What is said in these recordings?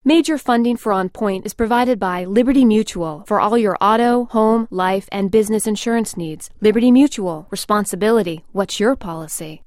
Major funding for On Point is provided by Liberty Mutual for all your auto, home, life, and business insurance needs. Liberty Mutual. Responsibility. What's your policy?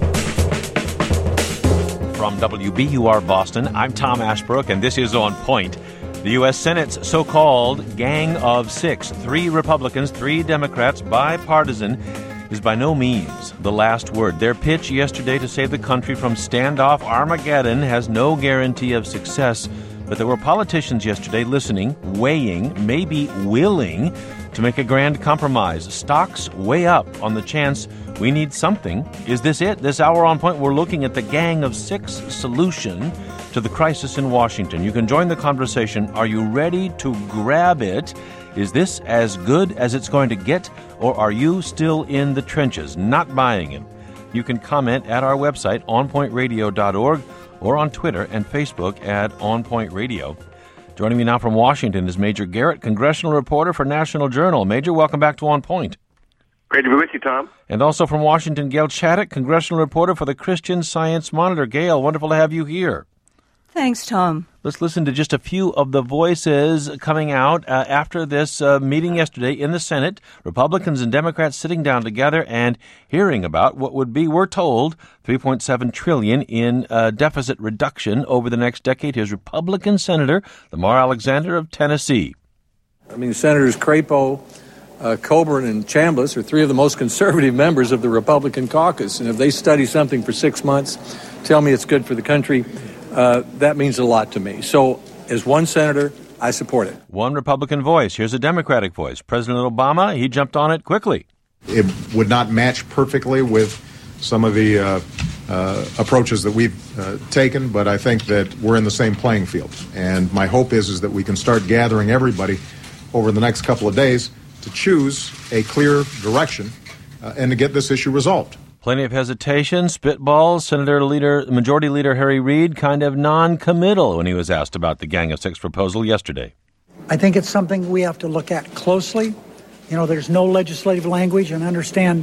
From WBUR Boston, I'm Tom Ashbrook, and this is On Point. The U.S. Senate's so-called Gang of Six, 3 Republicans, 3 Democrats, bipartisan, is by no means the last word. Their pitch yesterday to save the country from standoff Armageddon has no guarantee of success, but there were politicians yesterday listening, weighing, maybe willing to make a grand compromise. Stocks way up on the chance we need something. Is this it? This hour On Point, we're looking at the Gang of Six solution to the crisis in Washington. You can join the conversation. Are you ready to grab it? Is this as good as it's going to get, or are you still in the trenches, not buying it? You can comment at our website, onpointradio.org, or on Twitter and Facebook at onpointradio. Joining me now from Washington is Major Garrett, congressional reporter for National Journal. Major, welcome back to On Point. Great to be with you, Tom. And also from Washington, Gail Chaddock, congressional reporter for the Christian Science Monitor. Gail, wonderful to have you here. Thanks, Tom. Let's listen to just a few of the voices coming out after this meeting yesterday in the Senate. Republicans and Democrats sitting down together and hearing about what would be, we're told, $3.7 trillion in deficit reduction over the next decade. Here's Republican Senator Lamar Alexander of Tennessee. I mean, Senators Crapo, Coburn, and Chambliss are 3 of the most conservative members of the Republican caucus. And if they study something for 6 months, tell me it's good for the country, that means a lot to me. So, as one senator, I support it. One Republican voice. Here's a Democratic voice. President Obama, he jumped on it quickly. It would not match perfectly with some of the approaches that we've taken, but I think that we're in the same playing field. And my hope is that we can start gathering everybody over the next couple of days to choose a clear direction and to get this issue resolved. Plenty of hesitation, spitballs. Majority Leader Harry Reid kind of non-committal when he was asked about the Gang of Six proposal yesterday. I think it's something we have to look at closely. You know, there's no legislative language, and understand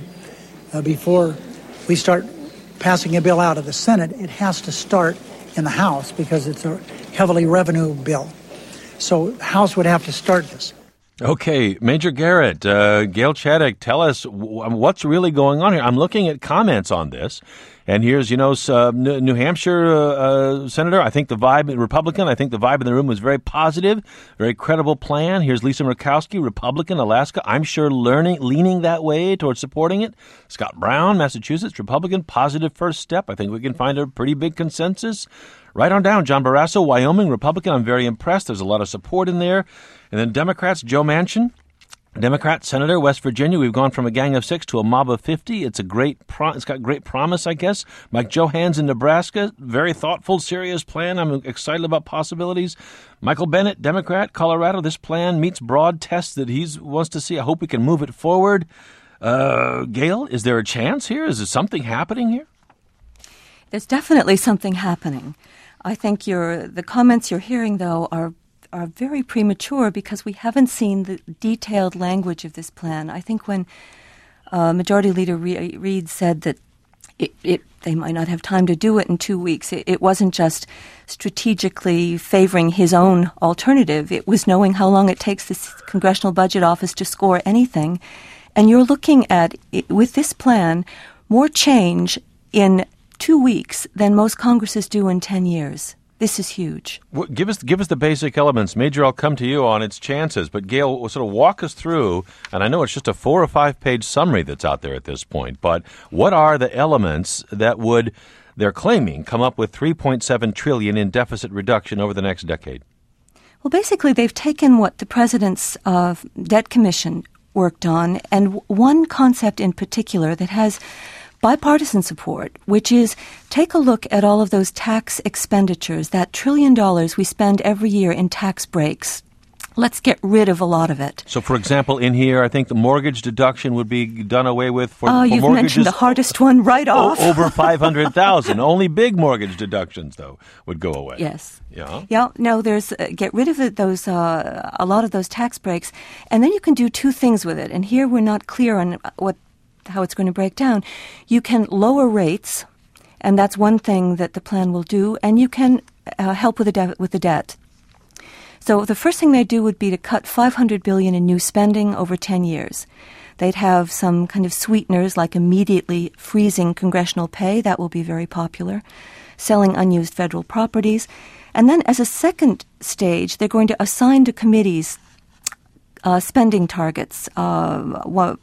before we start passing a bill out of the Senate, it has to start in the House because it's a heavily revenue bill. So the House would have to start this. Okay, Major Garrett, Gail Chaddock, tell us what's really going on here. I'm looking at comments on this, and here's, New Hampshire Senator, I think the vibe in the room was very positive, very credible plan. Here's Lisa Murkowski, Republican, Alaska, I'm sure leaning that way towards supporting it. Scott Brown, Massachusetts, Republican, positive first step. I think we can find a pretty big consensus. Right on down, John Barrasso, Wyoming, Republican. I'm very impressed. There's a lot of support in there. And then Democrats, Joe Manchin, Democrat, Senator, West Virginia. We've gone from a Gang of Six to a mob of 50. It's got great promise, I guess. Mike Johans in Nebraska, very thoughtful, serious plan. I'm excited about possibilities. Michael Bennet, Democrat, Colorado. This plan meets broad tests that he wants to see. I hope we can move it forward. Gail, is there a chance here? Is there something happening here? There's definitely something happening. I think the comments you're hearing, though, are very premature because we haven't seen the detailed language of this plan. I think when Majority Leader Reid said that they might not have time to do it in 2 weeks, it wasn't just strategically favoring his own alternative. It was knowing how long it takes the Congressional Budget Office to score anything. And you're looking at, with this plan, more change in 2 weeks than most Congresses do in 10 years. This is huge. Give us the basic elements. Major, I'll come to you on its chances, but Gail, sort of walk us through, and I know it's just a 4 or 5 page summary that's out there at this point, but what are the elements that would, they're claiming, come up with $3.7 trillion in deficit reduction over the next decade? Well, basically, they've taken what the President's Debt Commission worked on, and one concept in particular that has bipartisan support, which is take a look at all of those tax expenditures, that $1 trillion we spend every year in tax breaks. Let's get rid of a lot of it. So, for example, in here, I think the mortgage deduction would be done away with for you've mortgages. Mentioned the hardest one right off. Over $500,000. Only big mortgage deductions, though, would go away. Yes. Yeah. Yeah. No, there's get rid of those a lot of those tax breaks, and then you can do 2 things with it. And here we're not clear on how it's going to break down. You can lower rates, and that's one thing that the plan will do, and you can help with the debt. So the first thing they'd do would be to cut $500 billion in new spending over 10 years. They'd have some kind of sweeteners like immediately freezing congressional pay. That will be very popular. Selling unused federal properties. And then as a second stage, they're going to assign to committees spending targets that'll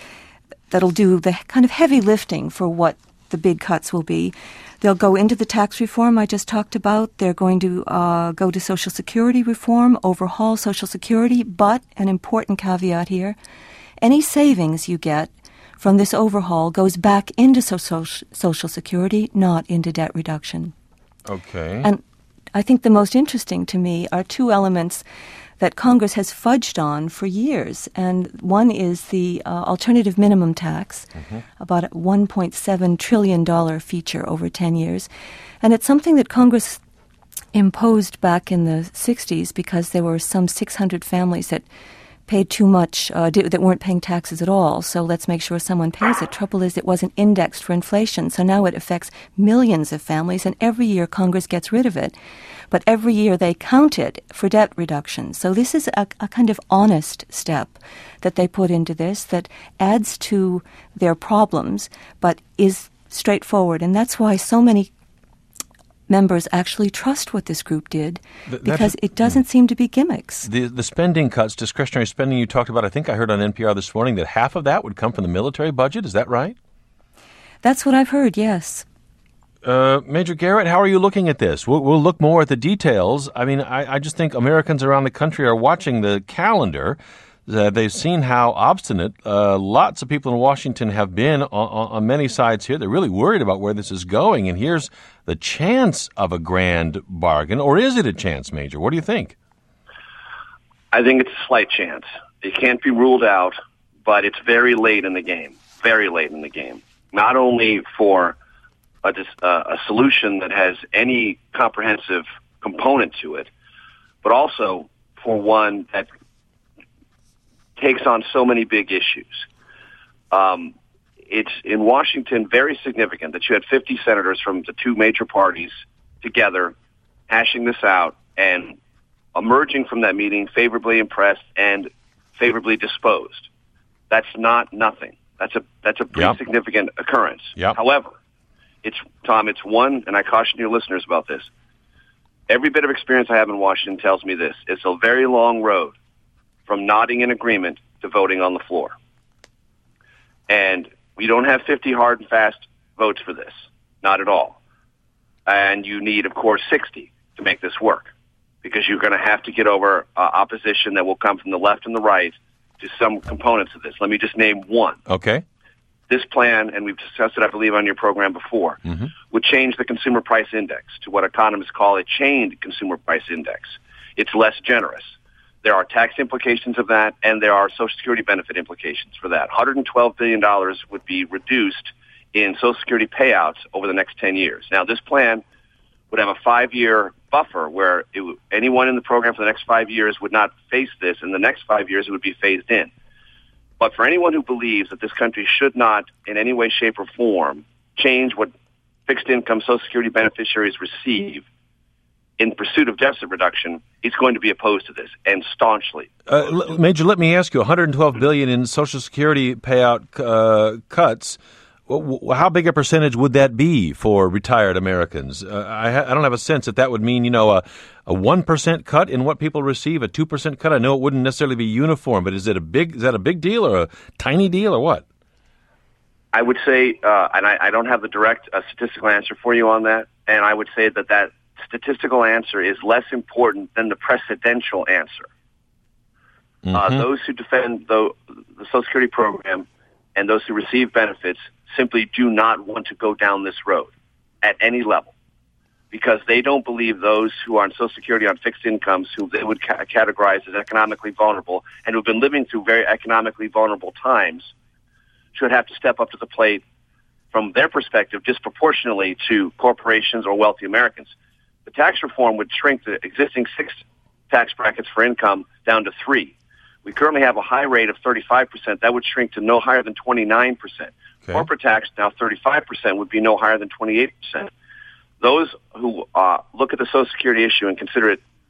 do the kind of heavy lifting for what the big cuts will be. They'll go into the tax reform I just talked about. They're going to go to Social Security reform, overhaul Social Security, but an important caveat here, any savings you get from this overhaul goes back into Social Security, not into debt reduction. Okay. And I think the most interesting to me are two elements that Congress has fudged on for years. And one is the alternative minimum tax, about a $1.7 trillion feature over 10 years. And it's something that Congress imposed back in the 60s because there were some 600 families that paid too much, that weren't paying taxes at all. So let's make sure someone pays it. Trouble is, it wasn't indexed for inflation. So now it affects millions of families, and every year Congress gets rid of it. But every year they count it for debt reduction. So this is a kind of honest step that they put into this that adds to their problems, but is straightforward. And that's why so many members actually trust what this group did, because it doesn't seem to be gimmicks. The spending cuts, discretionary spending you talked about, I think I heard on NPR this morning that half of that would come from the military budget. Is that right? That's what I've heard, yes. Major Garrett, how are you looking at this? We'll look more at the details. I mean, I just think Americans around the country are watching the calendar. They've seen how obstinate lots of people in Washington have been on many sides here. They're really worried about where this is going. And here's the chance of a grand bargain. Or is it a chance, Major? What do you think? I think it's a slight chance. It can't be ruled out, but it's very late in the game. Very late in the game. Not only for a solution that has any comprehensive component to it, but also for one that takes on so many big issues. It's in Washington very significant that you had 50 senators from the two major parties together hashing this out and emerging from that meeting favorably impressed and favorably disposed. That's not nothing. That's a pretty significant occurrence. Yep. However, it's one, and I caution your listeners about this. Every bit of experience I have in Washington tells me this. It's a very long road from nodding in agreement to voting on the floor. And we don't have 50 hard and fast votes for this. Not at all. And you need, of course, 60 to make this work, because you're going to have to get over opposition that will come from the left and the right to some components of this. Let me just name one. Okay. This plan, and we've discussed it, I believe, on your program before, would change the consumer price index to what economists call a chained consumer price index. It's less generous. There are tax implications of that, and there are Social Security benefit implications for that. $112 billion would be reduced in Social Security payouts over the next 10 years. Now, this plan would have a 5-year buffer where anyone in the program for the next 5 years would not face this. In the next 5 years, it would be phased in. But for anyone who believes that this country should not, in any way, shape, or form, change what fixed-income Social Security beneficiaries receive in pursuit of deficit reduction, is going to be opposed to this, and staunchly. Major, let me ask you, $112 billion in Social Security payout cuts, how big a percentage would that be for retired Americans? I don't have a sense that would mean, a 1% cut in what people receive, a 2% cut. I know it wouldn't necessarily be uniform, but is that a big deal or a tiny deal or what? I would say, and I don't have the direct statistical answer for you on that, and I would say that statistical answer is less important than the precedential answer. Those who defend the Social Security program and those who receive benefits simply do not want to go down this road at any level, because they don't believe those who are on Social Security on fixed incomes, who they would categorize as economically vulnerable and who've been living through very economically vulnerable times, should have to step up to the plate from their perspective disproportionately to corporations or wealthy Americans. The tax reform would shrink the existing 6 tax brackets for income down to 3. We currently have a high rate of 35%. That would shrink to no higher than 29%. Okay. Corporate tax, now 35%, would be no higher than 28%. Those who look at the Social Security issue and consider it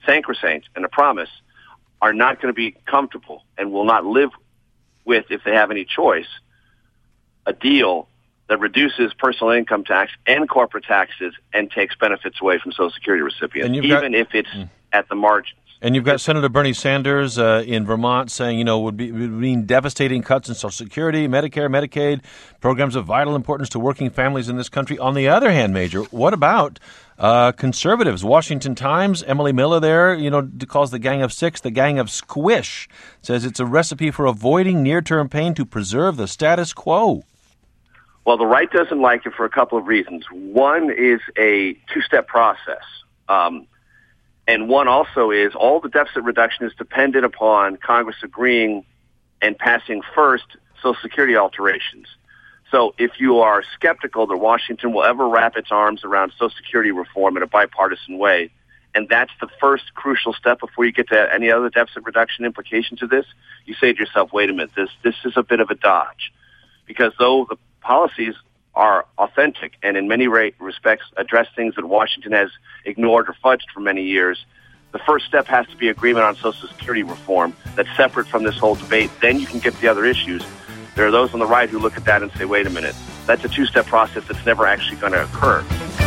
sacrosanct and a promise, are not going to be comfortable and will not live with, if they have any choice, a deal that reduces personal income tax and corporate taxes and takes benefits away from Social Security recipients, even if it's at the margins. And you've got Senator Bernie Sanders in Vermont saying, would mean devastating cuts in Social Security, Medicare, Medicaid, programs of vital importance to working families in this country. On the other hand, Major, what about conservatives? Washington Times, Emily Miller there, calls the Gang of Six the Gang of Squish. Says it's a recipe for avoiding near-term pain to preserve the status quo. Well, the right doesn't like it for a couple of reasons. One is a two-step process. And one also is all the deficit reduction is dependent upon Congress agreeing and passing first Social Security alterations. So if you are skeptical that Washington will ever wrap its arms around Social Security reform in a bipartisan way, and that's the first crucial step before you get to any other deficit reduction implications of this, you say to yourself, wait a minute, this is a bit of a dodge. Because though the policies are authentic and in many respects address things that Washington has ignored or fudged for many years, the first step has to be agreement on Social Security reform that's separate from this whole debate. Then you can get to the other issues. There are those on the right who look at that and say, wait a minute, that's a two-step process that's never actually going to occur.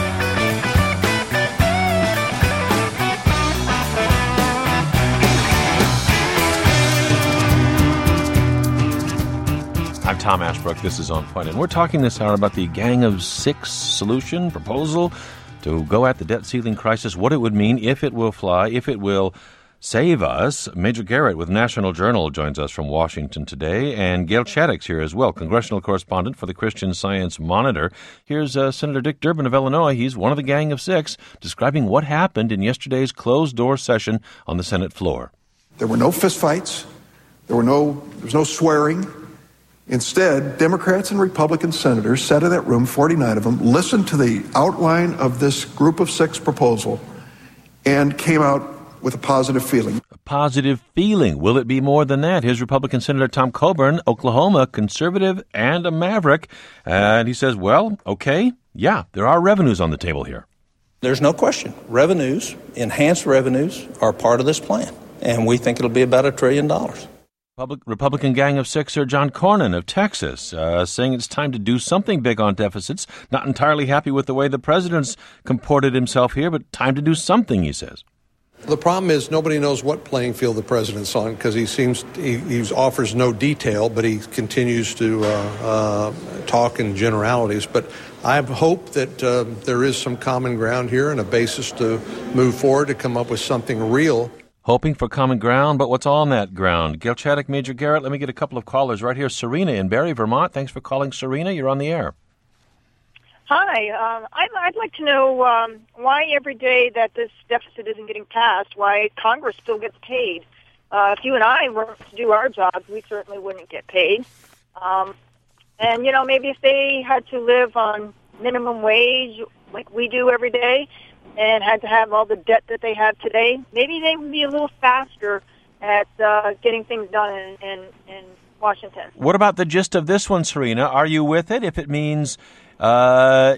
I'm Tom Ashbrook. This is On Point, and we're talking this hour about the Gang of Six solution proposal to go at the debt ceiling crisis, what it would mean, if it will fly, if it will save us. Major Garrett with National Journal joins us from Washington today, and Gail Chaddock's here as well, congressional correspondent for the Christian Science Monitor. Here's Senator Dick Durbin of Illinois. He's one of the Gang of Six, describing what happened in yesterday's closed-door session on the Senate floor. There were no fistfights. There was no swearing. Instead, Democrats and Republican senators sat in that room, 49 of them, listened to the outline of this Group of Six proposal, and came out with a positive feeling. A positive feeling. Will it be more than that? Here's Republican Senator Tom Coburn, Oklahoma, conservative and a maverick. And he says, well, okay, yeah, there are revenues on the table here. There's no question. Revenues, enhanced revenues, are part of this plan. And we think it'll be about $1 trillion. Republican Gang of Six, Sir John Cornyn of Texas, saying it's time to do something big on deficits. Not entirely happy with the way the president's comported himself here, but time to do something, he says. The problem is nobody knows what playing field the president's on, because he offers no detail, but he continues to talk in generalities. But I hope that there is some common ground here and a basis to move forward, to come up with something real. Hoping for common ground, but what's on that ground? Gail Chaddock, Major Garrett, let me get a couple of callers right here. Serena in Barrie, Vermont. Thanks for calling, Serena. You're on the air. Hi. I'd like to know why every day that this deficit isn't getting passed, why Congress still gets paid. If you and I were to do our jobs, we certainly wouldn't get paid. And, maybe if they had to live on minimum wage like we do every day, and had to have all the debt that they have today, maybe they would be a little faster at getting things done in Washington. What about the gist of this one, Serena? Are you with it if it means, some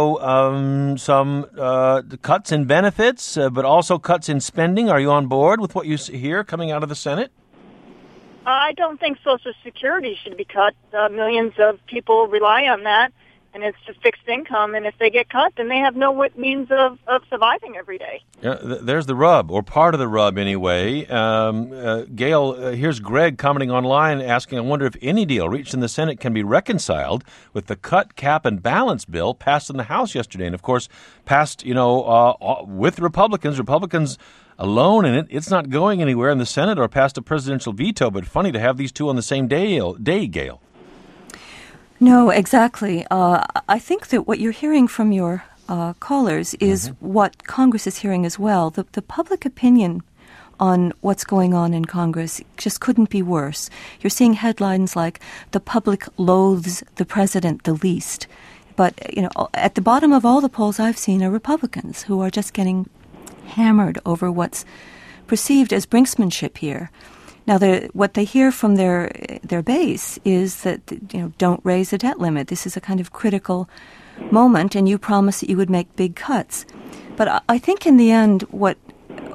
cuts in benefits, but also cuts in spending? Are you on board with what you hear coming out of the Senate? I don't think Social Security should be cut. Millions of people rely on that. And it's a fixed income, and if they get cut, then they have no means of surviving every day. Yeah, there's the rub, or part of the rub anyway. Gail, here's Greg commenting online asking, I wonder if any deal reached in the Senate can be reconciled with the cut, cap, and balance bill passed in the House yesterday. And, of course, passed, with Republicans alone in it. It's not going anywhere in the Senate or past a presidential veto, but funny to have these two on the same day, Gail. No, exactly. I think that what you're hearing from your callers is what Congress is hearing as well. The public opinion on what's going on in Congress just couldn't be worse. You're seeing headlines like, the public loathes the president the least. But, at the bottom of all the polls I've seen are Republicans who are just getting hammered over what's perceived as brinksmanship here. Now, what they hear from their base is that, don't raise the debt limit. This is a kind of critical moment, and you promised that you would make big cuts. But I think in the end, what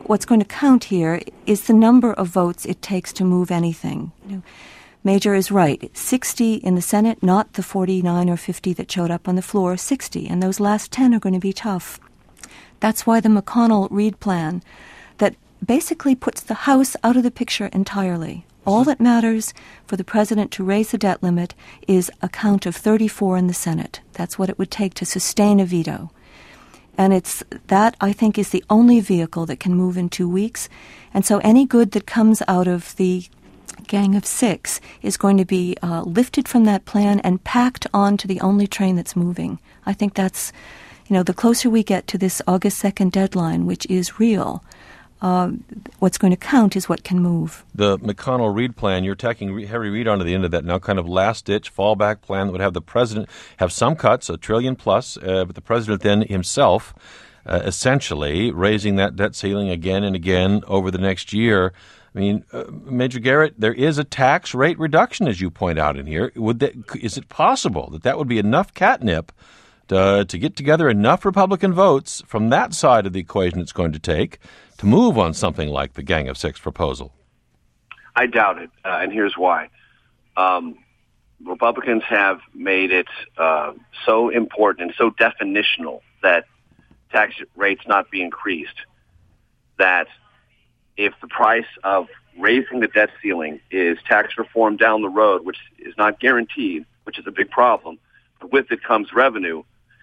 what's going to count here is the number of votes it takes to move anything. Major is right. 60 in the Senate, not the 49 or 50 that showed up on the floor, 60. And those last 10 are going to be tough. That's why the McConnell-Reed plan that basically puts the House out of the picture entirely. All that matters for the president to raise the debt limit is a count of 34 in the Senate. That's what it would take to sustain a veto. And it's that, I think, is the only vehicle that can move in 2 weeks. And so any good that comes out of the Gang of Six is going to be lifted from that plan and packed onto the only train that's moving. I think that's, the closer we get to this August 2nd deadline, which is real, what's going to count is what can move. The McConnell-Reed plan, you're tacking Harry Reid onto the end of that now, kind of last-ditch fallback plan that would have the president have some cuts, $1 trillion plus, but the president then himself essentially raising that debt ceiling again and again over the next year. I mean, Major Garrett, there is a tax rate reduction, as you point out in here. Is it possible that would be enough catnip to get together enough Republican votes from that side of the equation it's going to take to move on something like the Gang of Six proposal? I doubt it, and here's why. Republicans have made it so important and so definitional that tax rates not be increased that if the price of raising the debt ceiling is tax reform down the road, which is not guaranteed, which is a big problem, but with it comes revenue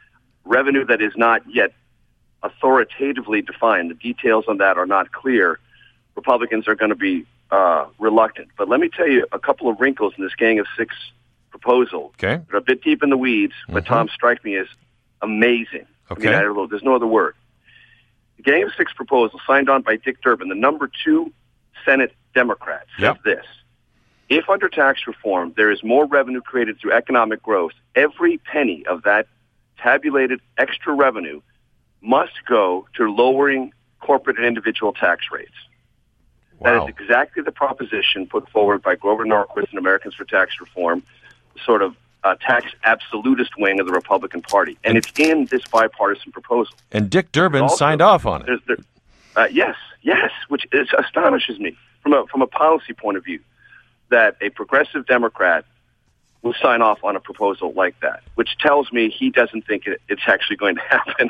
that is not yet authoritatively defined. The details on that are not clear. Republicans are going to be reluctant. But let me tell you a couple of wrinkles in this Gang of Six proposal. Okay. They're a bit deep in the weeds, but Tom strike me as amazing. Okay. There's no other word. The Gang of Six proposal signed on by Dick Durbin, the number 2 Senate Democrat, says this. If under tax reform there is more revenue created through economic growth, every penny of that tabulated extra revenue must go to lowering corporate and individual tax rates. Wow. That is exactly the proposition put forward by Grover Norquist and Americans for Tax Reform, sort of tax absolutist wing of the Republican Party. And it's in this bipartisan proposal. And Dick Durbin signed off on it. Yes, which astonishes me from a policy point of view, that a progressive Democrat will sign off on a proposal like that, which tells me he doesn't think it's actually going to happen.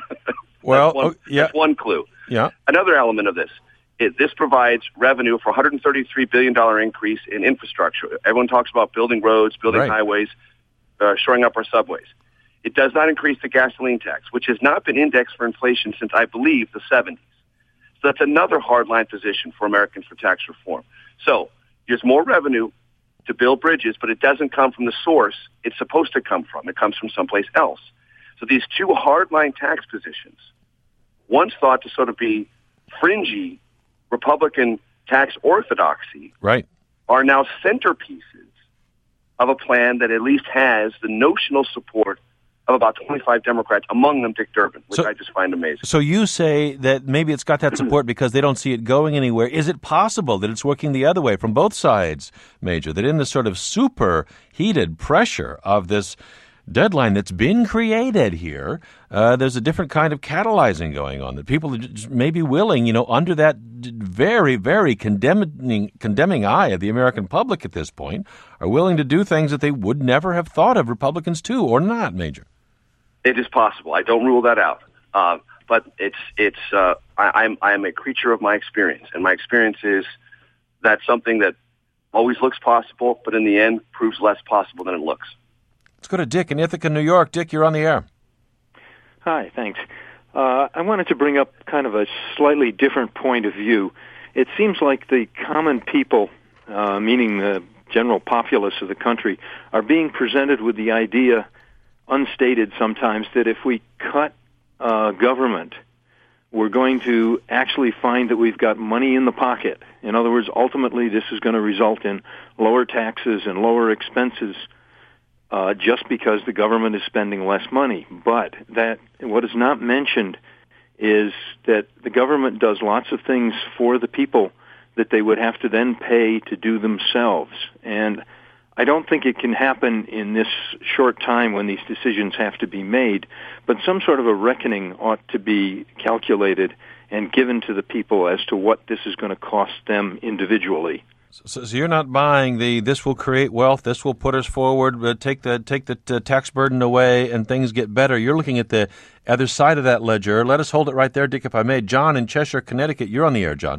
That's one clue. Yeah. Another element of this, this provides revenue for $133 billion increase in infrastructure. Everyone talks about building roads, building highways, shoring up our subways. It does not increase the gasoline tax, which has not been indexed for inflation since, I believe, the 70s. So that's another hardline position for Americans for Tax Reform. So there's more revenue to build bridges, but it doesn't come from the source it's supposed to come from. It comes from someplace else. So these two hardline tax positions, once thought to sort of be fringy Republican tax orthodoxy, are now centerpieces of a plan that at least has the notional support of about 25 Democrats, among them Dick Durbin, which I just find amazing. So you say that maybe it's got that support because they don't see it going anywhere. Is it possible that it's working the other way from both sides, Major, that in the sort of super heated pressure of this deadline that's been created here, there's a different kind of catalyzing going on, that people may be willing, under that very, very condemning eye of the American public at this point, are willing to do things that they would never have thought of Republicans to, or not, Major? It is possible. I don't rule that out. But I'm a creature of my experience, and my experience is that's something that always looks possible, but in the end proves less possible than it looks. Let's go to Dick in Ithaca, New York. Dick, you're on the air. Hi, thanks. I wanted to bring up kind of a slightly different point of view. It seems like the common people, meaning the general populace of the country, are being presented with the idea, unstated sometimes, that if we cut government, we're going to actually find that we've got money in the pocket. In other words, ultimately this is going to result in lower taxes and lower expenses just because the government is spending less money. But that what is not mentioned is that the government does lots of things for the people that they would have to then pay to do themselves. And I don't think it can happen in this short time when these decisions have to be made, but some sort of a reckoning ought to be calculated and given to the people as to what this is going to cost them individually. So you're not buying this will create wealth, this will put us forward, take the tax burden away, and things get better. You're looking at the other side of that ledger. Let us hold it right there, Dick, if I may. John in Cheshire, Connecticut, you're on the air, John.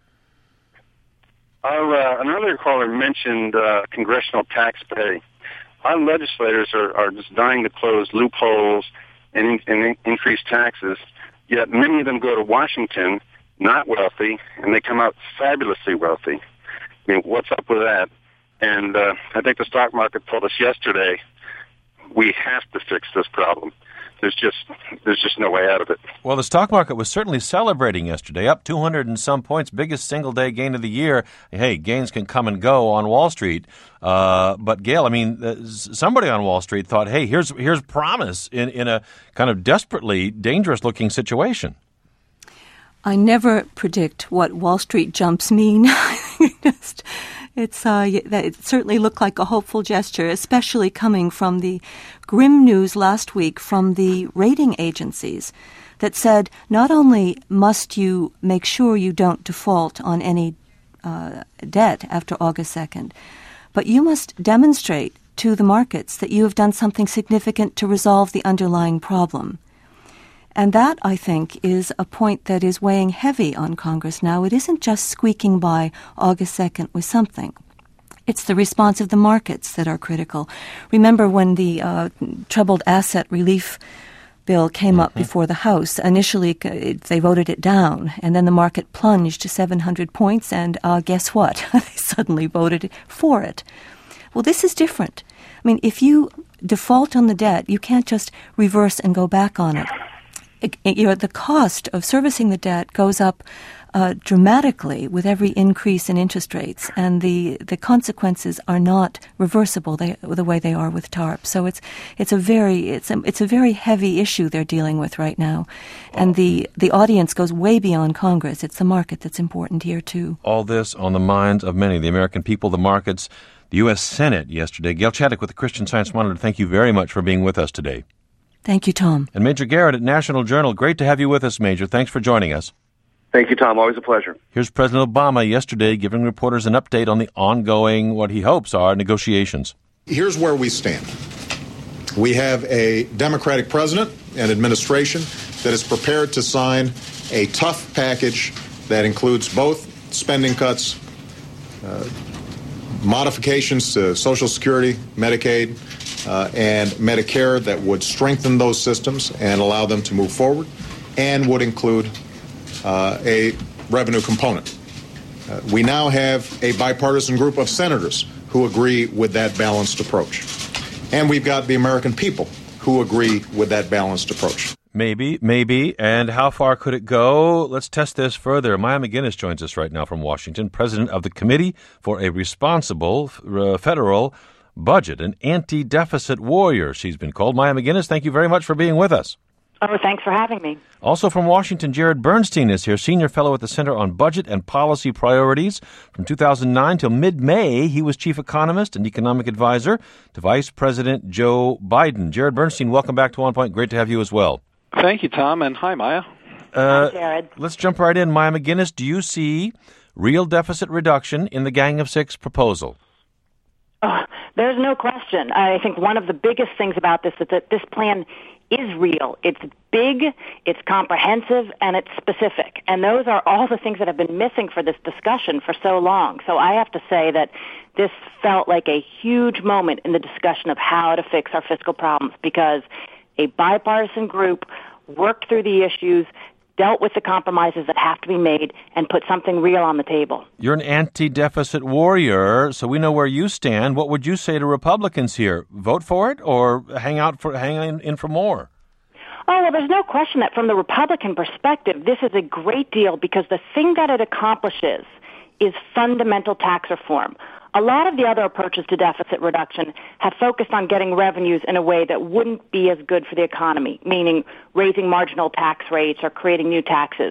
An earlier caller mentioned congressional tax pay. Our legislators are just dying to close loopholes and increase taxes, yet many of them go to Washington, not wealthy, and they come out fabulously wealthy. I mean, what's up with that? And I think the stock market told us yesterday we have to fix this problem. There's just no way out of it. Well, the stock market was certainly celebrating yesterday, up 200 and some points, biggest single-day gain of the year. Hey, gains can come and go on Wall Street. But, Gail, I mean, somebody on Wall Street thought, hey, here's promise in a kind of desperately dangerous-looking situation. I never predict what Wall Street jumps mean. It certainly looked like a hopeful gesture, especially coming from the grim news last week from the rating agencies that said not only must you make sure you don't default on any debt after August 2nd, but you must demonstrate to the markets that you have done something significant to resolve the underlying problem. And that, I think, is a point that is weighing heavy on Congress now. It isn't just squeaking by August 2nd with something. It's the response of the markets that are critical. Remember when the troubled asset relief bill came up before the House, initially they voted it down, and then the market plunged to 700 points, and guess what? They suddenly voted for it. Well, this is different. I mean, if you default on the debt, you can't just reverse and go back on it. The cost of servicing the debt goes up dramatically with every increase in interest rates, and the consequences are not reversible the way they are with TARP. So it's a very heavy issue they're dealing with right now, and the audience goes way beyond Congress. It's the market that's important here too. All this on the minds of many, the American people, the markets, the U.S. Senate yesterday. Gail Chaddock with the Christian Science Monitor. Thank you very much for being with us today. Thank you, Tom. And Major Garrett at National Journal, great to have you with us, Major. Thanks for joining us. Thank you, Tom. Always a pleasure. Here's President Obama yesterday giving reporters an update on the ongoing, what he hopes are, negotiations. Here's where we stand. We have a Democratic president and administration that is prepared to sign a tough package that includes both spending cuts, modifications to Social Security, Medicaid, and Medicare that would strengthen those systems and allow them to move forward, and would include a revenue component. We now have a bipartisan group of senators who agree with that balanced approach. And we've got the American people who agree with that balanced approach. Maybe. And how far could it go? Let's test this further. Maya McGinnis joins us right now from Washington, president of the Committee for a Responsible Federal Budget, an anti-deficit warrior, she's been called. Maya McGinnis, thank you very much for being with us. Oh, thanks for having me. Also from Washington, Jared Bernstein is here, senior fellow at the Center on Budget and Policy Priorities. From 2009 till mid-May, he was chief economist and economic advisor to Vice President Joe Biden. Jared Bernstein, welcome back to On Point. Great to have you as well. Thank you, Tom, and hi, Maya. Hi, Jared. Let's jump right in. Maya McGinnis, do you see real deficit reduction in the Gang of Six proposal? Oh, there's no question. I think one of the biggest things about this is that this plan is real. It's big, it's comprehensive, and it's specific. And those are all the things that have been missing for this discussion for so long. So I have to say that this felt like a huge moment in the discussion of how to fix our fiscal problems, because a bipartisan group worked through the issues, dealt with the compromises that have to be made, and put something real on the table. You're an anti-deficit warrior, so we know where you stand. What would you say to Republicans here? Vote for it or hang in for more? Oh, well, there's no question that from the Republican perspective, this is a great deal because the thing that it accomplishes is fundamental tax reform. A lot of the other approaches to deficit reduction have focused on getting revenues in a way that wouldn't be as good for the economy, meaning raising marginal tax rates or creating new taxes.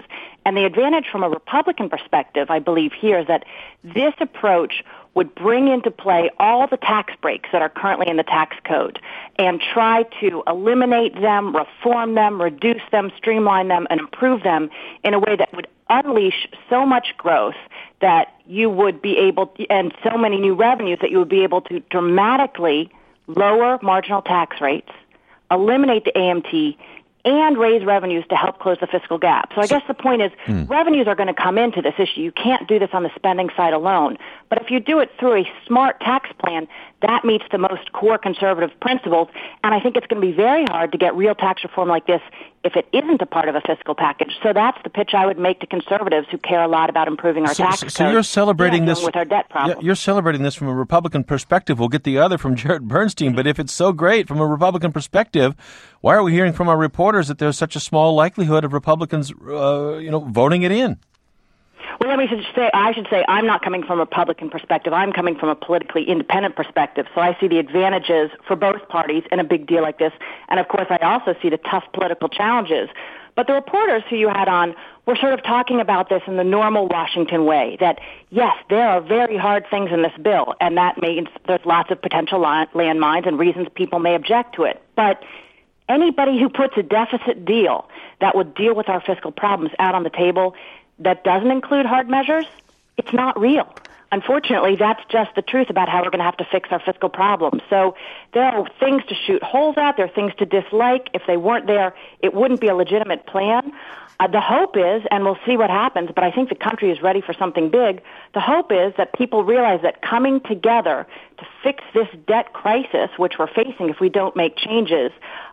And the advantage from a Republican perspective, I believe here, is that this approach would bring into play all the tax breaks that are currently in the tax code and try to eliminate them, reform them, reduce them, streamline them, and improve them in a way that would unleash so much growth that you would be able, and so many new revenues that you would be able to dramatically lower marginal tax rates, eliminate the AMT, and raise revenues to help close the fiscal gap. So I guess the point is revenues are going to come into this issue. You can't do this on the spending side alone. But if you do it through a smart tax plan, that meets the most core conservative principles. And I think it's going to be very hard to get real tax reform like this if it isn't a part of a fiscal package. So that's the pitch I would make to conservatives who care a lot about improving our tax code. So you're celebrating this with our debt problem. You're celebrating this from a Republican perspective. We'll get the other from Jared Bernstein. But if it's so great from a Republican perspective, why are we hearing from our reporters that there's such a small likelihood of Republicans, voting it in? Well, I should say I'm not coming from a Republican perspective. I'm coming from a politically independent perspective. So I see the advantages for both parties in a big deal like this. And, of course, I also see the tough political challenges. But the reporters who you had on were sort of talking about this in the normal Washington way, that, yes, there are very hard things in this bill, and that means there's lots of potential landmines and reasons people may object to it. But anybody who puts a deficit deal that would deal with our fiscal problems out on the table that doesn't include hard measures, it's not real. Unfortunately, that's just the truth about how we're going to have to fix our fiscal problems. So there are things to shoot holes at. There are things to dislike. If they weren't there, it wouldn't be a legitimate plan. The hope is, and we'll see what happens, but I think the country is ready for something big. The hope is that people realize that coming together to fix this debt crisis, which we're facing if we don't make changes,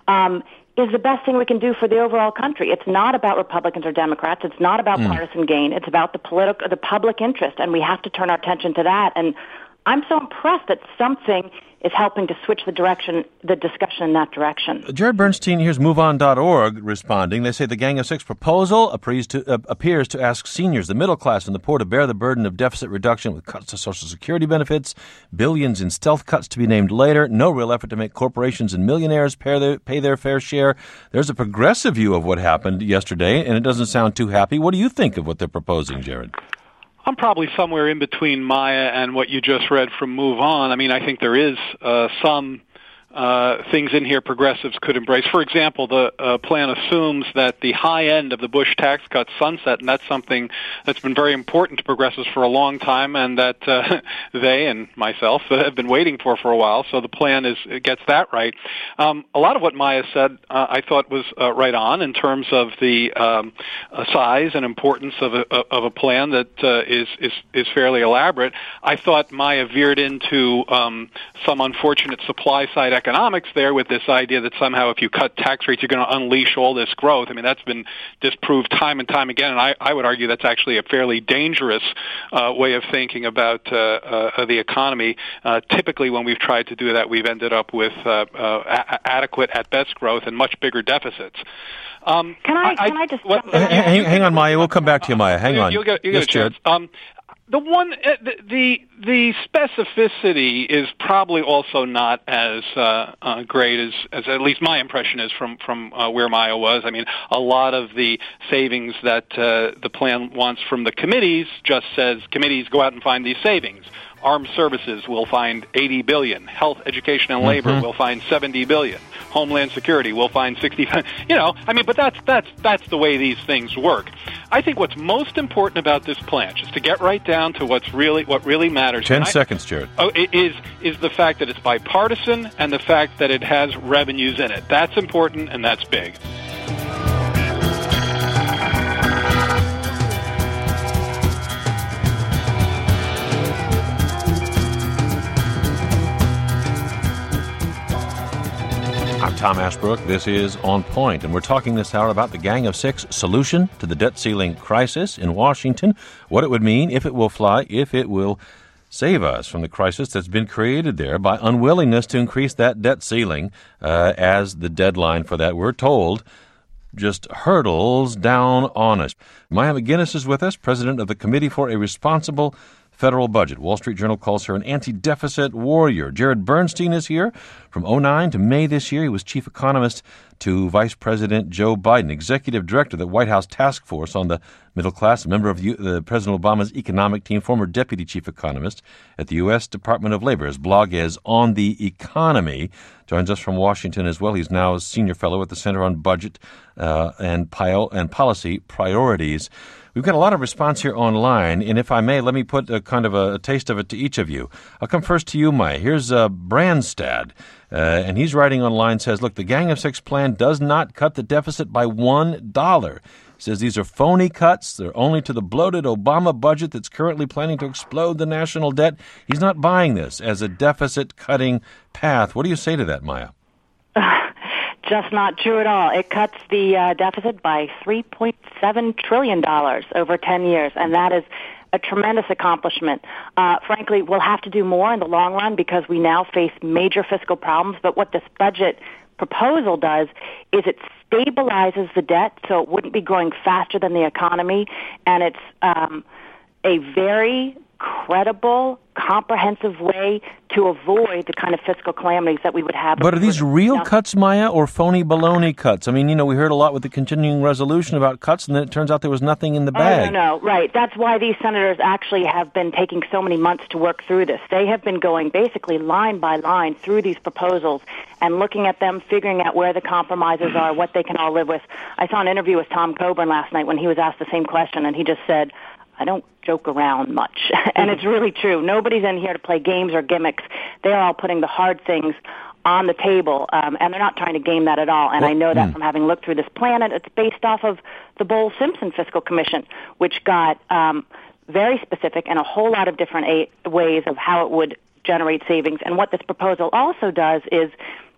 is the best thing we can do for the overall country. It's not about Republicans or Democrats. It's not about partisan gain. It's about the public interest, and we have to turn our attention to that. And I'm so impressed that something is helping to switch the discussion in that direction. Jared Bernstein, here's MoveOn.org responding. They say the Gang of Six proposal appears to ask seniors, the middle class, and the poor to bear the burden of deficit reduction with cuts to Social Security benefits, billions in stealth cuts to be named later, no real effort to make corporations and millionaires pay their fair share. There's a progressive view of what happened yesterday, and it doesn't sound too happy. What do you think of what they're proposing, Jared? I'm probably somewhere in between Maya and what you just read from Move On. I mean, I think there is some things in here progressives could embrace. For example, the plan assumes that the high end of the Bush tax cuts sunset, and that's something that's been very important to progressives for a long time, and that they and myself have been waiting for a while. So the plan gets that right. A lot of what Maya said, I thought was right on in terms of the size and importance of a plan that is fairly elaborate. I thought Maya veered into some unfortunate supply side economics there with this idea that somehow if you cut tax rates, you're going to unleash all this growth. I mean, that's been disproved time and time again, and I would argue that's actually a fairly dangerous way of thinking about the economy. Typically, when we've tried to do that, we've ended up with adequate at best growth and much bigger deficits. Can I just hang on, Maya. We'll come back to you, Maya. Hang on. You'll get a chance. The specificity is probably also not as great as at least my impression is from where Maya was. I mean, a lot of the savings that the plan wants from the committees just says committees go out and find these savings. Armed Services will find $80 billion. Health, Education, and Labor will find $70 billion. Homeland Security will find $60. But that's the way these things work. I think what's most important about this plan, just to get right down to what really matters. 10 seconds, Jared. Is the fact that it's bipartisan and the fact that it has revenues in it. That's important and that's big. I'm Tom Ashbrook. This is On Point, and we're talking this hour about the Gang of Six solution to the debt ceiling crisis in Washington, what it would mean if it will fly, if it will save us from the crisis that's been created there by unwillingness to increase that debt ceiling as the deadline for that, we're told, just hurtles down on us. Maya McGinnis is with us, president of the Committee for a Responsible federal budget. Wall Street Journal calls her an anti-deficit warrior. Jared Bernstein is here. From 2009 to May this year, he was chief economist to Vice President Joe Biden, executive director of the White House Task Force on the Middle Class, a member of the President Obama's economic team, former deputy chief economist at the U.S. Department of Labor. His blog is On the Economy. Joins us from Washington as well. He's now a senior fellow at the Center on Budget and Policy Priorities. We've got a lot of response here online, and if I may, let me put a kind of a taste of it to each of you. I'll come first to you, Maya. Here's Branstad, and he's writing online, says, look, the Gang of Six plan does not cut the deficit by $1. He says these are phony cuts. They're only to the bloated Obama budget that's currently planning to explode the national debt. He's not buying this as a deficit-cutting path. What do you say to that, Maya? Just not true at all. It cuts the deficit by $3.7 trillion over 10 years, and that is a tremendous accomplishment. Frankly, we'll have to do more in the long run because we now face major fiscal problems, but what this budget proposal does is it stabilizes the debt so it wouldn't be growing faster than the economy, and it's a very credible, comprehensive way to avoid the kind of fiscal calamities that we would have. But are these real cuts, Maya, or phony baloney cuts? I mean, we heard a lot with the continuing resolution about cuts, and then it turns out there was nothing in the bag. No, right. That's why these senators actually have been taking so many months to work through this. They have been going basically line by line through these proposals and looking at them, figuring out where the compromises are, what they can all live with. I saw an interview with Tom Coburn last night when he was asked the same question, and he just said, I don't joke around much. And it's really true. Nobody's in here to play games or gimmicks. They're all putting the hard things on the table, and they're not trying to game that at all. And I know that from having looked through this plan, and it's based off of the Bowles-Simpson Fiscal Commission, which got very specific and a whole lot of different ways of how it would generate savings. And what this proposal also does is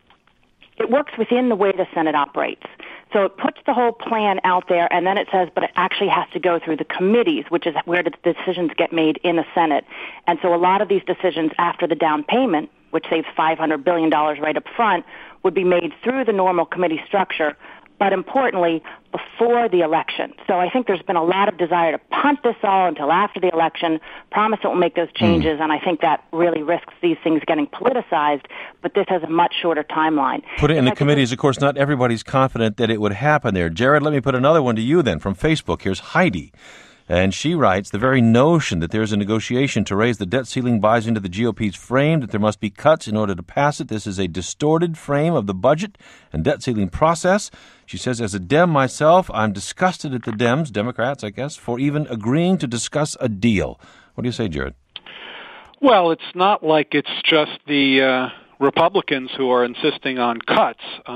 it works within the way the Senate operates. So it puts the whole plan out there, and then it says, but it actually has to go through the committees, which is where the decisions get made in the Senate. And so a lot of these decisions after the down payment, which saves $500 billion right up front, would be made through the normal committee structure, but importantly, before the election. So I think there's been a lot of desire to punt this all until after the election, promise it will make those changes, and I think that really risks these things getting politicized, but this has a much shorter timeline. Put it in the committees. Of course, not everybody's confident that it would happen there. Jared, let me put another one to you then from Facebook. Here's Heidi. And she writes, the very notion that there's a negotiation to raise the debt ceiling buys into the GOP's frame, that there must be cuts in order to pass it. This is a distorted frame of the budget and debt ceiling process. She says, as a Dem myself, I'm disgusted at the Dems, Democrats, I guess, for even agreeing to discuss a deal. What do you say, Jared? Well, it's not like it's just the Republicans who are insisting on cuts.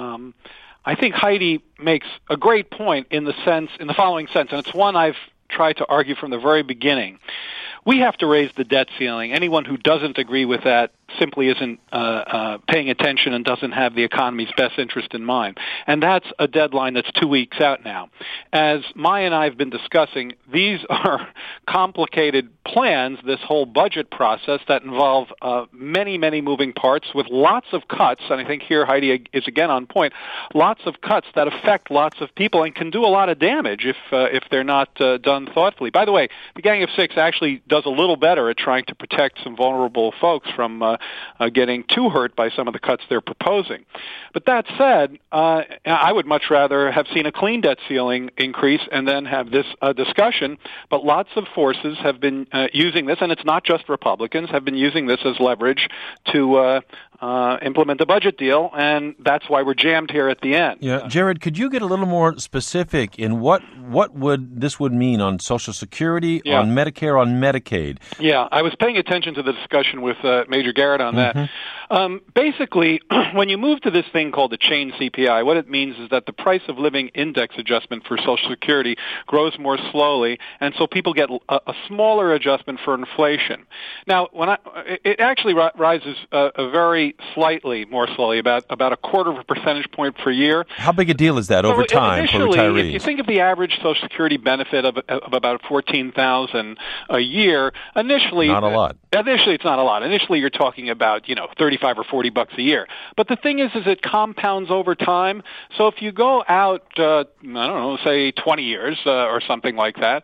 I think Heidi makes a great point in the following sense, and it's one I've tried to argue from the very beginning. We have to raise the debt ceiling. Anyone who doesn't agree with that simply isn't paying attention and doesn't have the economy's best interest in mind. And that's a deadline that's 2 weeks out now. As Maya and I have been discussing, these are complicated plans, this whole budget process that involve many, many moving parts with lots of cuts, and I think here Heidi is again on point, lots of cuts that affect lots of people and can do a lot of damage if they're not done thoughtfully. By the way, the Gang of Six actually does a little better at trying to protect some vulnerable folks from getting too hurt by some of the cuts they're proposing. But that said, I would much rather have seen a clean debt ceiling increase and then have this discussion. But lots of forces have been using this, and it's not just Republicans, have been using this as leverage to implement the budget deal, and that's why we're jammed here at the end. Yeah, Jared, could you get a little more specific in what this would mean on Social Security, on Medicare, on Medicaid? Yeah, I was paying attention to the discussion with Major Garrett on that. Basically, when you move to this thing called the chain CPI, what it means is that the price of living index adjustment for Social Security grows more slowly, and so people get a smaller adjustment for inflation. Now, it actually rises very slightly more slowly, about a quarter of a percentage point per year. How big a deal is that over time for retirees? If you think of the average Social Security benefit of about $14,000 a year, initially not a lot. Initially, it's not a lot. Initially, you're talking about $30 $35 or $40 a year. But the thing is it compounds over time. So if you go out, I don't know, say 20 years or something like that,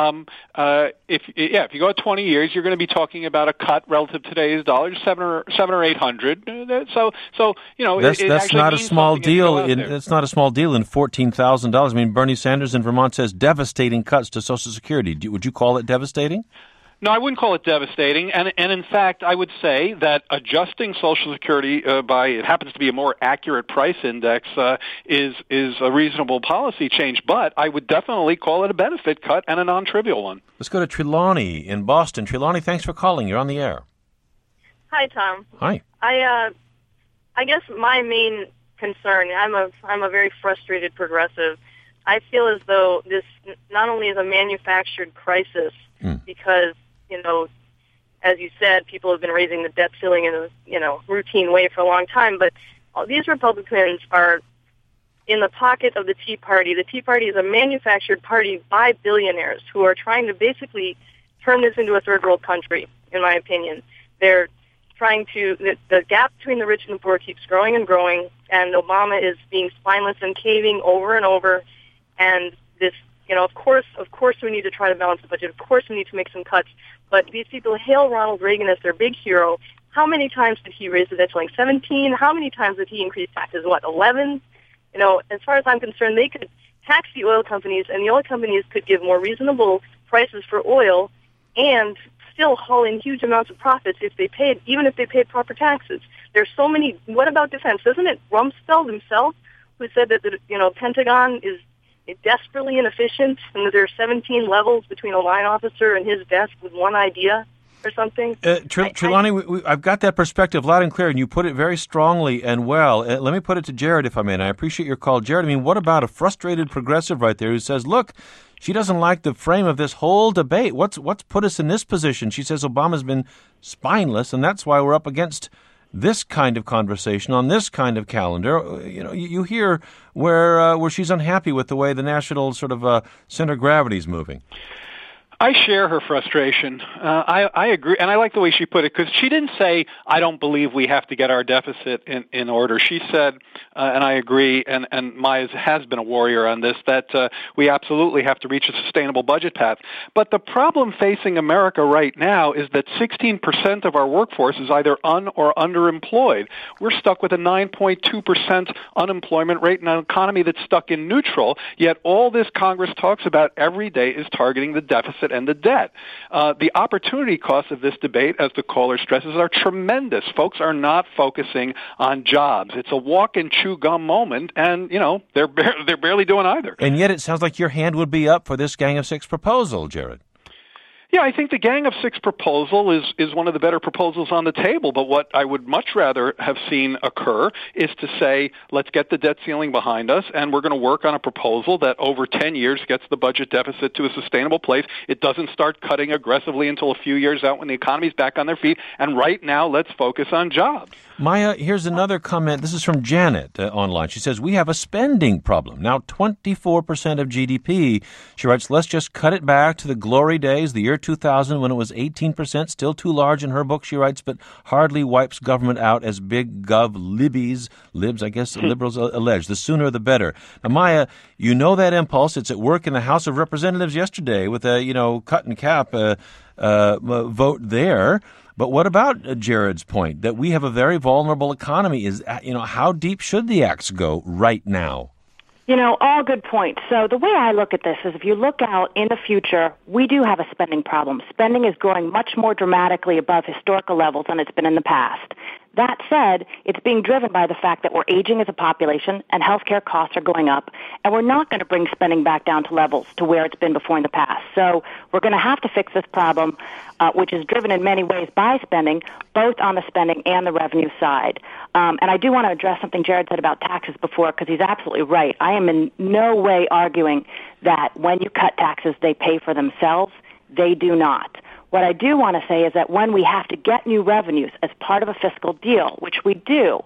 if you go out 20 years, you're going to be talking about a cut relative to today's dollars, $700 or $800. So that's not a small deal. It's not a small deal in $14,000. I mean, Bernie Sanders in Vermont says devastating cuts to Social Security. Would you call it devastating? No, I wouldn't call it devastating, and in fact, I would say that adjusting Social Security by it happens to be a more accurate price index is a reasonable policy change. But I would definitely call it a benefit cut and a non-trivial one. Let's go to Trelawney in Boston. Trelawney, thanks for calling. You're on the air. Hi, Tom. Hi. I guess my main concern. I'm a very frustrated progressive. I feel as though this not only is a manufactured crisis because, as you said, people have been raising the debt ceiling in a, routine way for a long time, but these Republicans are in the pocket of the Tea Party. The Tea Party is a manufactured party by billionaires who are trying to basically turn this into a third world country, in my opinion. They're trying to, the gap between the rich and the poor keeps growing and growing, and Obama is being spineless and caving over and over, and this, of course we need to try to balance the budget. Of course we need to make some cuts. But these people hail Ronald Reagan as their big hero. How many times did he raise the debt ceiling? 17? How many times did he increase taxes? 11? As far as I'm concerned, they could tax the oil companies, and the oil companies could give more reasonable prices for oil and still haul in huge amounts of profits even if they paid proper taxes. There's so many. What about defense? Isn't it Rumsfeld himself who said that the Pentagon is desperately inefficient, and that there are 17 levels between a line officer and his desk with one idea or something? Trelawney, I've got that perspective loud and clear, and you put it very strongly and well. Let me put it to Jared, if I may, and I appreciate your call. Jared, what about a frustrated progressive right there who says, look, she doesn't like the frame of this whole debate. What's put us in this position? She says Obama's been spineless, and that's why we're up against this kind of conversation on this kind of calendar. You hear where she's unhappy with the way the national sort of center of gravity is moving. I share her frustration. I agree, and I like the way she put it, because she didn't say, I don't believe we have to get our deficit in order. She said, and I agree, and Maya has been a warrior on this, that we absolutely have to reach a sustainable budget path. But the problem facing America right now is that 16% of our workforce is either or underemployed. We're stuck with a 9.2% unemployment rate in an economy that's stuck in neutral, yet all this Congress talks about every day is targeting the deficit and the debt. The opportunity costs of this debate, as the caller stresses, are tremendous. Folks are not focusing on jobs. It's a walk and chew gum moment, and they're barely doing either. And yet, it sounds like your hand would be up for this Gang of Six proposal, Jared. Yeah, I think the Gang of Six proposal is one of the better proposals on the table, but what I would much rather have seen occur is to say, let's get the debt ceiling behind us, and we're going to work on a proposal that over 10 years gets the budget deficit to a sustainable place. It doesn't start cutting aggressively until a few years out when the economy's back on their feet, and right now, let's focus on jobs. Maya, here's another comment. This is from Janet online. She says, we have a spending problem. Now 24% of GDP. She writes, let's just cut it back to the glory days, the year 2000, when it was 18%, still too large in her book, she writes, but hardly wipes government out as big gov libs, I guess liberals allege. The sooner the better. Now, Maya, you know that impulse. It's at work in the House of Representatives yesterday with a, cut and cap vote there. But what about Jared's point that we have a very vulnerable economy? How deep should the axe go right now? All good points. So the way I look at this is if you look out in the future, we do have a spending problem. Spending is growing much more dramatically above historical levels than it's been in the past. That said, it's being driven by the fact that we're aging as a population and healthcare costs are going up, and we're not going to bring spending back down to levels to where it's been before in the past. So we're going to have to fix this problem, which is driven in many ways by spending, both on the spending and the revenue side. And I do want to address something Jared said about taxes before, because he's absolutely right. I am in no way arguing that when you cut taxes, they pay for themselves. They do not. What I do want to say is that when we have to get new revenues as part of a fiscal deal, which we do,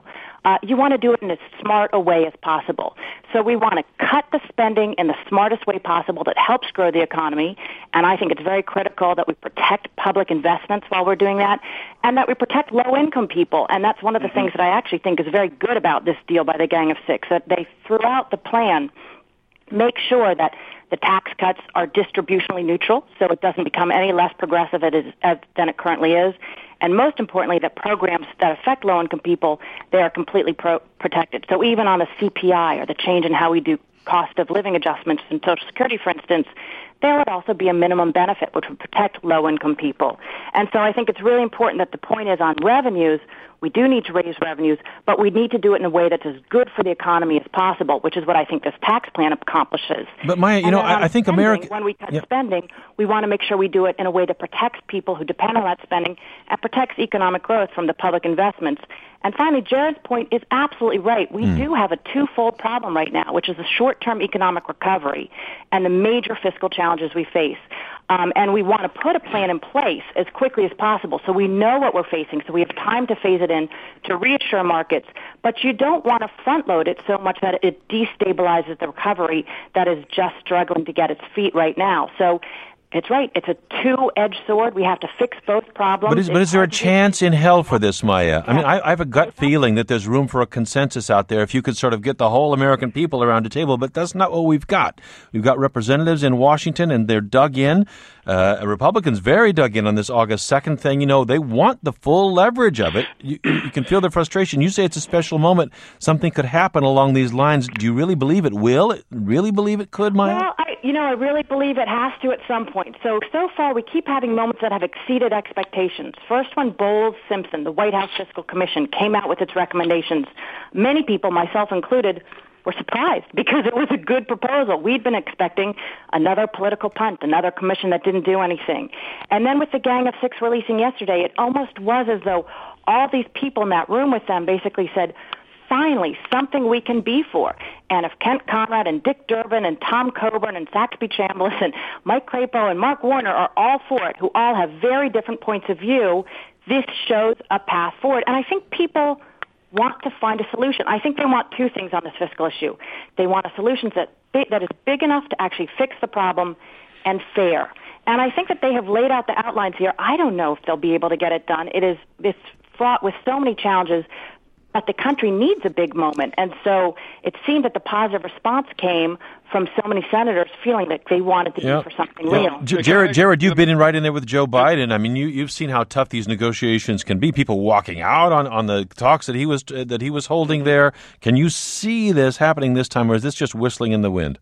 you want to do it in as smart a way as possible. So we want to cut the spending in the smartest way possible that helps grow the economy, and I think it's very critical that we protect public investments while we're doing that, and that we protect low-income people, and that's one of the things that I actually think is very good about this deal by the Gang of Six, that they, throughout the plan, make sure that the tax cuts are distributionally neutral, so it doesn't become any less progressive than it currently is. And most importantly, that programs that affect low-income people, they are completely protected. So even on the CPI, or the change in how we do cost of living adjustments in Social Security, for instance, there would also be a minimum benefit which would protect low-income people. And so I think it's really important that the point is on revenues, we do need to raise revenues, but we need to do it in a way that's as good for the economy as possible, which is what I think this tax plan accomplishes. But Maya, I think America... When we cut spending, we want to make sure we do it in a way that protects people who depend on that spending and protects economic growth from the public investments. And finally, Jared's point is absolutely right. We do have a twofold problem right now, which is the short-term economic recovery and the major fiscal challenges we face. And we want to put a plan in place as quickly as possible so we know what we're facing, so we have time to phase it in to reassure markets. But you don't want to front-load it so much that it destabilizes the recovery that is just struggling to get its feet right now. So it's right. It's a two-edged sword. We have to fix both problems. But is there a chance in hell for this, Maya? I mean, I have a gut feeling that there's room for a consensus out there if you could sort of get the whole American people around a table, but that's not what we've got. We've got representatives in Washington, and they're dug in. Republicans very dug in on this August 2nd thing. You know, they want the full leverage of it. You can feel their frustration. You say it's a special moment. Something could happen along these lines. Do you really believe it will? Really believe it could, Maya? Well, I really believe it has to at some point. So far, we keep having moments that have exceeded expectations. First one, Bowles-Simpson, the White House Fiscal Commission, came out with its recommendations. Many people, myself included, were surprised because it was a good proposal. We'd been expecting another political punt, another commission that didn't do anything. And then with the Gang of Six releasing yesterday, it almost was as though all these people in that room with them basically said, finally, something we can be for. And if Kent Conrad and Dick Durbin and Tom Coburn and Saxby Chambliss and Mike Crapo and Mark Warner are all for it, who all have very different points of view, this shows a path forward. And I think people want to find a solution. I think they want two things on this fiscal issue. They want a solution that is big enough to actually fix the problem and fair. And I think that they have laid out the outlines here. I don't know if they'll be able to get it done. It's fraught with so many challenges, but the country needs a big moment. And so it seemed that the positive response came from so many senators feeling that they wanted to be for something real. Jared, you've been right in there with Joe Biden. I mean, you've seen how tough these negotiations can be. People walking out on the talks that he was holding there. Can you see this happening this time, or is this just whistling in the wind?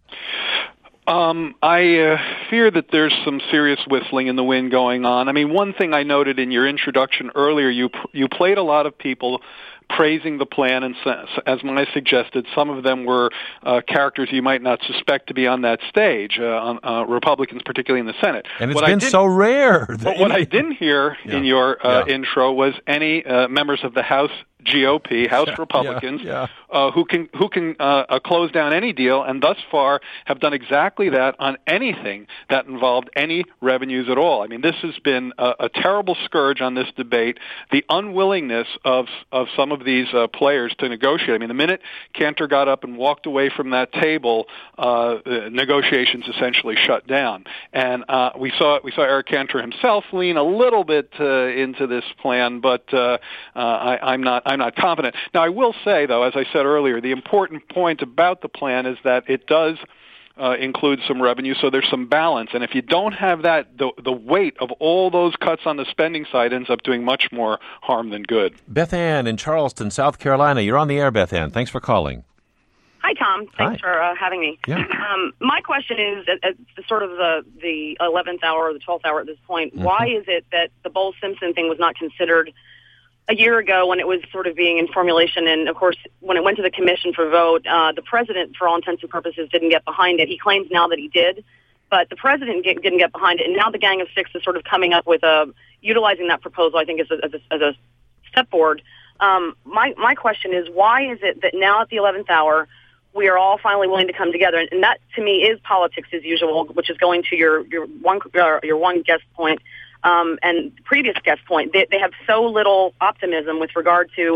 I fear that there's some serious whistling in the wind going on. I mean, one thing I noted in your introduction earlier, you played a lot of people praising the plan, and as Maya suggested, some of them were characters you might not suspect to be on that stage, Republicans, particularly in the Senate. And it's been so rare. But what I didn't hear in your intro was any members of the House GOP, House Republicans, who can close down any deal, and thus far have done exactly that on anything that involved any revenues at all. I mean, this has been a terrible scourge on this debate. The unwillingness of some of these players to negotiate. I mean, the minute Cantor got up and walked away from that table, negotiations essentially shut down. And we saw Eric Cantor himself lean a little bit into this plan, but I'm not confident. Now, I will say, though, as I said earlier, the important point about the plan is that it does include some revenue, so there's some balance. And if you don't have that, the weight of all those cuts on the spending side ends up doing much more harm than good. Beth Ann in Charleston, South Carolina. You're on the air, Beth Ann. Thanks for calling. Hi, Tom. Thanks for having me. Yeah. My question is, at sort of the 11th hour or the 12th hour at this point, why is it that the Bowles-Simpson thing was not considered a year ago when it was sort of being in formulation? And, of course, when it went to the commission for vote, the president, for all intents and purposes, didn't get behind it. He claims now that he did, but the president didn't get behind it. And now the Gang of Six is sort of coming up with utilizing that proposal, I think, as a step forward. My question is, why is it that now at the 11th hour we are all finally willing to come together? And that, to me, is politics as usual, which is going to your one guest point. And previous guest point, they have so little optimism with regard to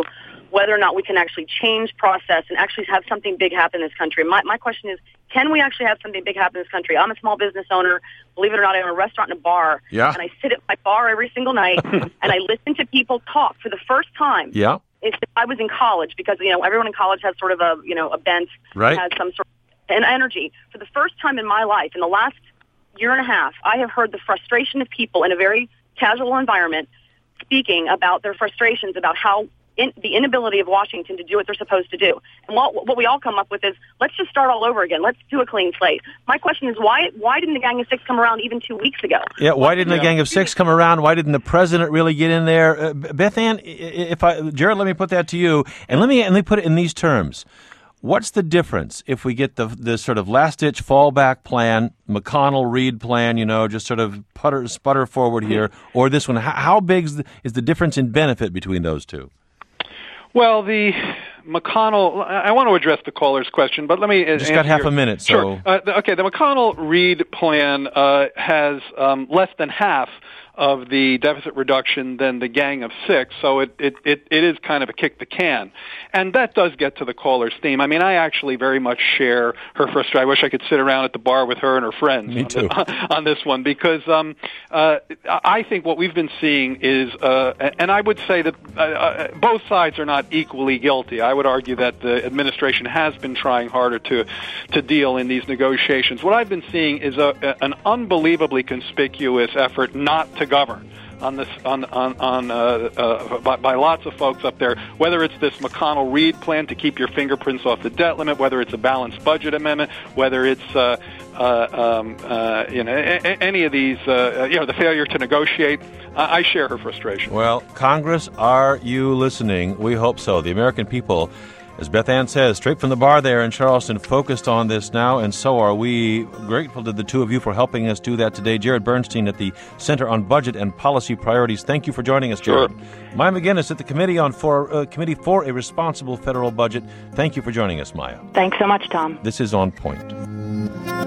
whether or not we can actually change process and actually have something big happen in this country. My question is, can we actually have something big happen in this country? I'm a small business owner. Believe it or not, I own a restaurant and a bar. Yeah. And I sit at my bar every single night, and I listen to people talk for the first time. Yeah. I was in college because, everyone in college has sort of a bent, right. has some sort of an energy. For the first time in my life, in the last year and a half, I have heard the frustration of people in a very casual environment speaking about their frustrations about how the inability of Washington to do what they're supposed to do. And what we all come up with is, let's just start all over again. Let's do a clean slate. My question is, why didn't the Gang of Six come around even 2 weeks ago? Yeah, why didn't the Gang of Six come around? Why didn't the president really get in there? Beth Ann, Jared, let me put that to you, and let me put it in these terms. What's the difference if we get the sort of last-ditch fallback plan, McConnell-Reed plan, just sort of sputter forward here, or this one? How big is the difference in benefit between those two? Well, the McConnell, I want to address the caller's question, but let me just got half a minute. So. Sure. The McConnell-Reed plan has less than half of the deficit reduction than the Gang of Six, so it is kind of a kick the can. And that does get to the caller's theme. I mean, I actually very much share her frustration. I wish I could sit around at the bar with her and her friends on this one, because I think what we've been seeing is, and I would say that both sides are not equally guilty. I would argue that the administration has been trying harder to deal in these negotiations. What I've been seeing is an unbelievably conspicuous effort not to govern on this by lots of folks up there, whether it's this McConnell-Reed plan to keep your fingerprints off the debt limit, whether it's a balanced budget amendment, whether it's any of these, the failure to negotiate. I share her frustration. Well, Congress, are you listening? We hope so. The American people, as Beth Ann says, straight from the bar there in Charleston, focused on this now, and so are we. Grateful to the two of you for helping us do that today. Jared Bernstein at the Center on Budget and Policy Priorities. Thank you for joining us, Jared. Sure. Maya McGinnis at the Committee for a Responsible Federal Budget. Thank you for joining us, Maya. Thanks so much, Tom. This is On Point.